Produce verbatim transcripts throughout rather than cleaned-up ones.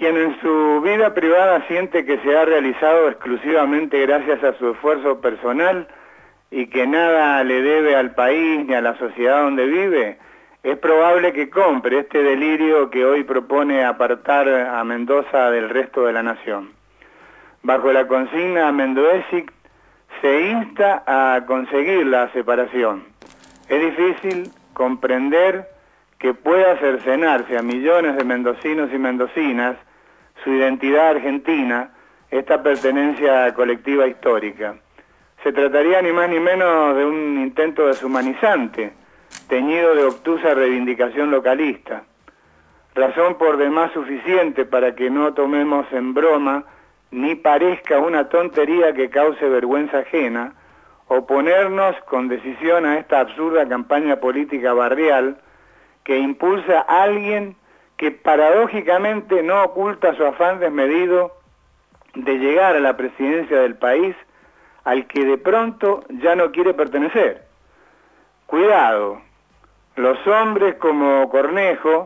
Quien en su vida privada siente que se ha realizado exclusivamente gracias a su esfuerzo personal y que nada le debe al país ni a la sociedad donde vive, es probable que compre este delirio que hoy propone apartar a Mendoza del resto de la nación. Bajo la consigna Mendoesic se insta a conseguir la separación. Es difícil comprender que pueda cercenarse a millones de mendocinos y mendocinas su identidad argentina, esta pertenencia colectiva histórica. Se trataría ni más ni menos de un intento deshumanizante, teñido de obtusa reivindicación localista. Razón por demás suficiente para que no tomemos en broma, ni parezca una tontería que cause vergüenza ajena, oponernos con decisión a esta absurda campaña política barrial que impulsa a alguien que paradójicamente no oculta su afán desmedido de llegar a la presidencia del país al que de pronto ya no quiere pertenecer. Cuidado, los hombres como Cornejo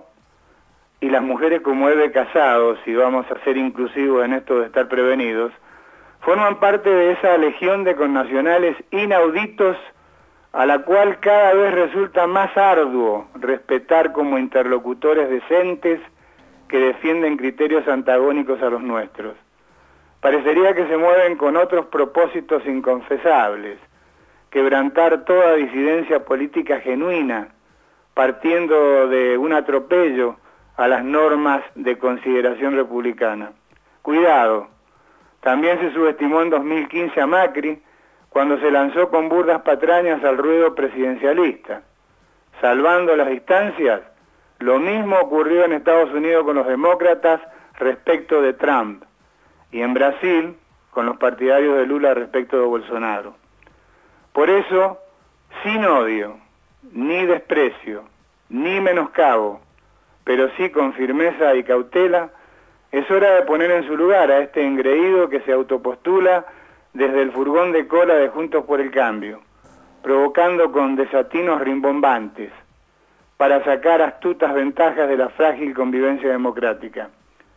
y las mujeres como Eve Casado, si vamos a ser inclusivos en esto de estar prevenidos, forman parte de esa legión de connacionales inauditos a la cual cada vez resulta más arduo respetar como interlocutores decentes que defienden criterios antagónicos a los nuestros. Parecería que se mueven con otros propósitos inconfesables, quebrantar toda disidencia política genuina, partiendo de un atropello a las normas de consideración republicana. Cuidado, también se subestimó en dos mil quince a Macri, cuando se lanzó con burdas patrañas al ruedo presidencialista. Salvando las distancias, lo mismo ocurrió en Estados Unidos con los demócratas respecto de Trump, y en Brasil con los partidarios de Lula respecto de Bolsonaro. Por eso, sin odio, ni desprecio, ni menoscabo, pero sí con firmeza y cautela, es hora de poner en su lugar a este engreído que se autopostula desde el furgón de cola de Juntos por el Cambio, provocando con desatinos rimbombantes, para sacar astutas ventajas de la frágil convivencia democrática.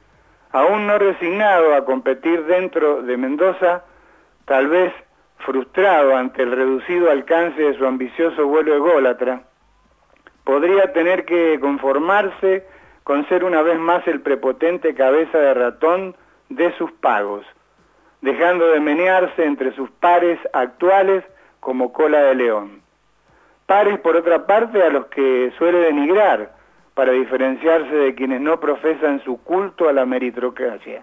Aún no resignado a competir dentro de Mendoza, tal vez frustrado ante el reducido alcance de su ambicioso vuelo ególatra, podría tener que conformarse con ser una vez más el prepotente cabeza de ratón de sus pagos, dejando de menearse entre sus pares actuales como cola de león. Pares, por otra parte, a los que suele denigrar para diferenciarse de quienes no profesan su culto a la meritocracia.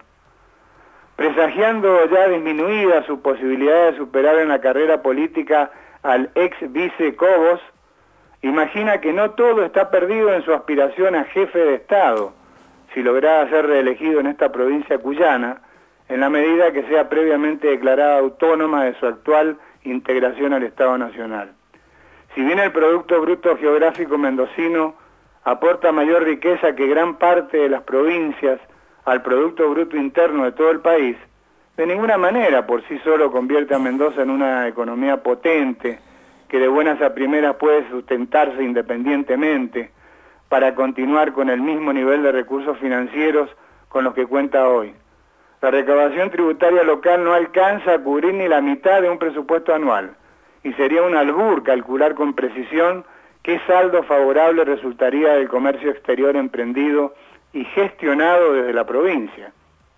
Presagiando ya disminuida su posibilidad de superar en la carrera política al ex vice Cobos, imagina que no todo está perdido en su aspiración a jefe de Estado, si lograra ser reelegido en esta provincia cuyana, en la medida que sea previamente declarada autónoma de su actual integración al Estado Nacional. Si bien el Producto Bruto Geográfico mendocino aporta mayor riqueza que gran parte de las provincias al Producto Bruto Interno de todo el país, de ninguna manera por sí solo convierte a Mendoza en una economía potente, que de buenas a primeras puede sustentarse independientemente para continuar con el mismo nivel de recursos financieros con los que cuenta hoy. La recaudación tributaria local no alcanza a cubrir ni la mitad de un presupuesto anual, y sería un albur calcular con precisión qué saldo favorable resultaría del comercio exterior emprendido y gestionado desde la provincia.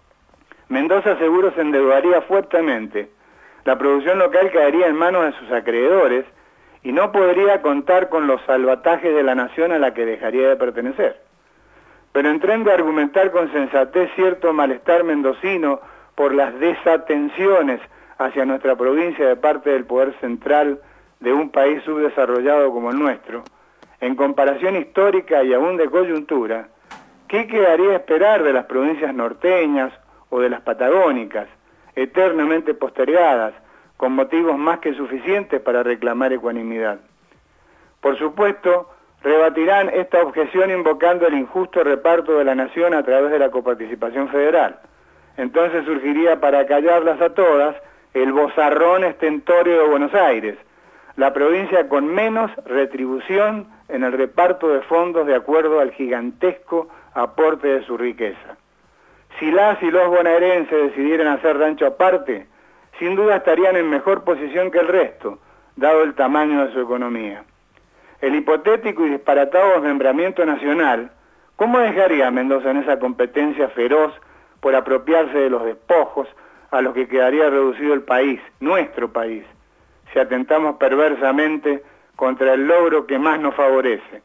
Mendoza seguro se endeudaría fuertemente, la producción local caería en manos de sus acreedores y no podría contar con los salvatajes de la nación a la que dejaría de pertenecer. Pero en tren de argumentar con sensatez cierto malestar mendocino por las desatenciones hacia nuestra provincia de parte del poder central de un país subdesarrollado como el nuestro, en comparación histórica y aún de coyuntura, ¿qué quedaría esperar de las provincias norteñas o de las patagónicas, eternamente postergadas, con motivos más que suficientes para reclamar ecuanimidad? Por supuesto, rebatirán esta objeción invocando el injusto reparto de la nación a través de la coparticipación federal. Entonces surgiría para callarlas a todas el vozarrón estentorio de Buenos Aires, la provincia con menos retribución en el reparto de fondos de acuerdo al gigantesco aporte de su riqueza. Si las y los bonaerenses decidieran hacer rancho aparte, sin duda estarían en mejor posición que el resto, dado el tamaño de su economía. El hipotético y disparatado desmembramiento nacional, ¿cómo dejaría a Mendoza en esa competencia feroz por apropiarse de los despojos a los que quedaría reducido el país, nuestro país, si atentamos perversamente contra el logro que más nos favorece?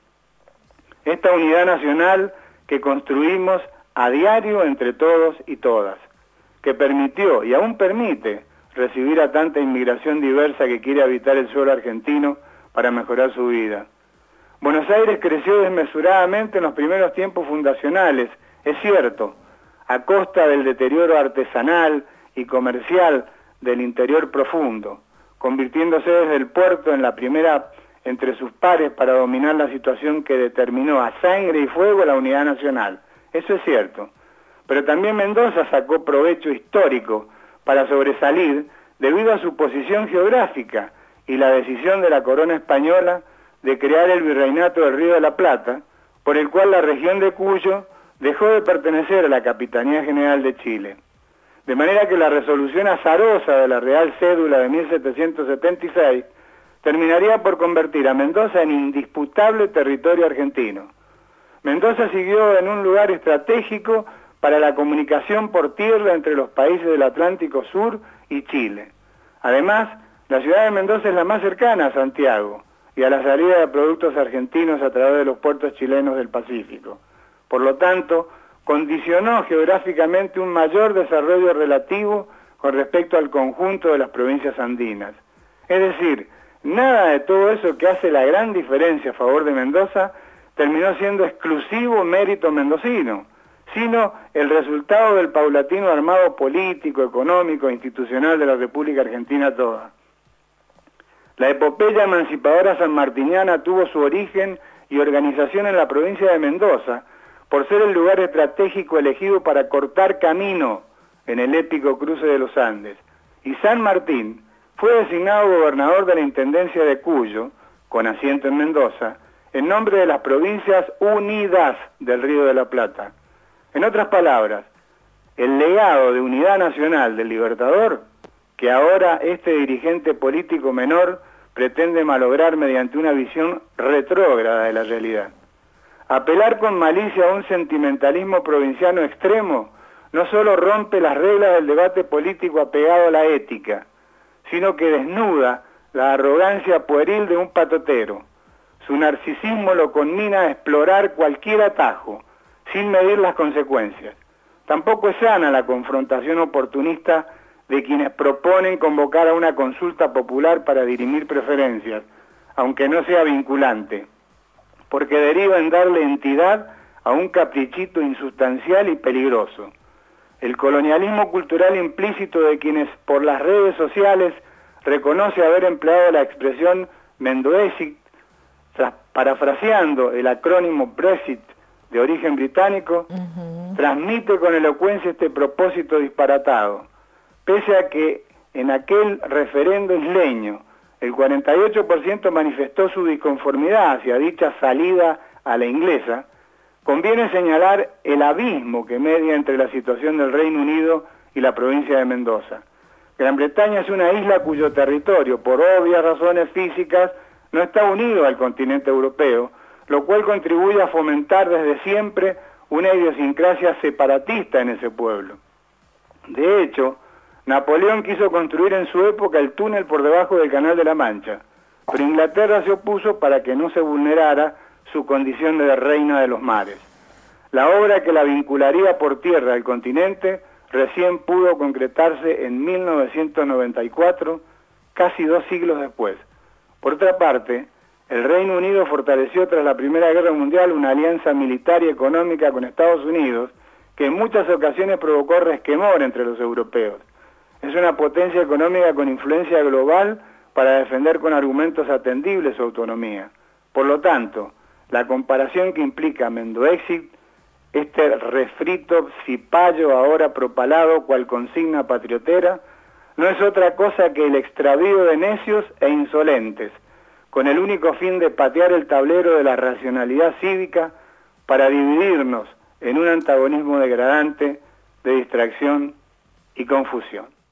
Esta unidad nacional que construimos a diario entre todos y todas, que permitió y aún permite recibir a tanta inmigración diversa que quiere habitar el suelo argentino para mejorar su vida. Buenos Aires creció desmesuradamente en los primeros tiempos fundacionales, es cierto, a costa del deterioro artesanal y comercial del interior profundo, convirtiéndose desde el puerto en la primera entre sus pares para dominar la situación que determinó a sangre y fuego la unidad nacional. Eso es cierto. Pero también Mendoza sacó provecho histórico para sobresalir debido a su posición geográfica y la decisión de la corona española de crear el Virreinato del Río de la Plata, por el cual la región de Cuyo dejó de pertenecer a la Capitanía General de Chile. De manera que la resolución azarosa de la Real Cédula de mil setecientos setenta y seis terminaría por convertir a Mendoza en indisputable territorio argentino. Mendoza siguió en un lugar estratégico para la comunicación por tierra entre los países del Atlántico Sur y Chile. Además, la ciudad de Mendoza es la más cercana a Santiago y a la salida de productos argentinos a través de los puertos chilenos del Pacífico. Por lo tanto, condicionó geográficamente un mayor desarrollo relativo con respecto al conjunto de las provincias andinas. Es decir, nada de todo eso que hace la gran diferencia a favor de Mendoza terminó siendo exclusivo mérito mendocino, sino el resultado del paulatino armado político, económico e institucional de la República Argentina toda. La epopeya emancipadora sanmartiniana tuvo su origen y organización en la provincia de Mendoza, por ser el lugar estratégico elegido para cortar camino en el épico cruce de los Andes. Y San Martín fue designado gobernador de la Intendencia de Cuyo, con asiento en Mendoza, en nombre de las Provincias Unidas del Río de la Plata. En otras palabras, el legado de unidad nacional del Libertador, que ahora este dirigente político menor pretende malograr mediante una visión retrógrada de la realidad. Apelar con malicia a un sentimentalismo provinciano extremo no solo rompe las reglas del debate político apegado a la ética, sino que desnuda la arrogancia pueril de un patotero. Su narcisismo lo conmina a explorar cualquier atajo, sin medir las consecuencias. Tampoco es sana la confrontación oportunista de quienes proponen convocar a una consulta popular para dirimir preferencias, aunque no sea vinculante, porque deriva en darle entidad a un caprichito insustancial y peligroso. El colonialismo cultural implícito de quienes por las redes sociales reconoce haber empleado la expresión Mendoexit, parafraseando el acrónimo Brexit de origen británico, uh-huh. transmite con elocuencia este propósito disparatado, pese a que en aquel referendo isleño el cuarenta y ocho por ciento manifestó su disconformidad hacia dicha salida a la inglesa. Conviene señalar el abismo que media entre la situación del Reino Unido y la provincia de Mendoza. Gran Bretaña es una isla cuyo territorio, por obvias razones físicas, no está unido al continente europeo, lo cual contribuye a fomentar desde siempre una idiosincrasia separatista en ese pueblo. De hecho, Napoleón quiso construir en su época el túnel por debajo del Canal de la Mancha, pero Inglaterra se opuso para que no se vulnerara su condición de reina de los mares. La obra que la vincularía por tierra al continente recién pudo concretarse en mil novecientos noventa y cuatro, casi dos siglos después. Por otra parte, el Reino Unido fortaleció tras la Primera Guerra Mundial una alianza militar y económica con Estados Unidos que en muchas ocasiones provocó resquemor entre los europeos. Es una potencia económica con influencia global para defender con argumentos atendibles su autonomía. Por lo tanto, la comparación que implica Mendoexit, este refrito cipayo ahora propalado cual consigna patriotera, no es otra cosa que el extravío de necios e insolentes, con el único fin de patear el tablero de la racionalidad cívica para dividirnos en un antagonismo degradante de distracción y confusión.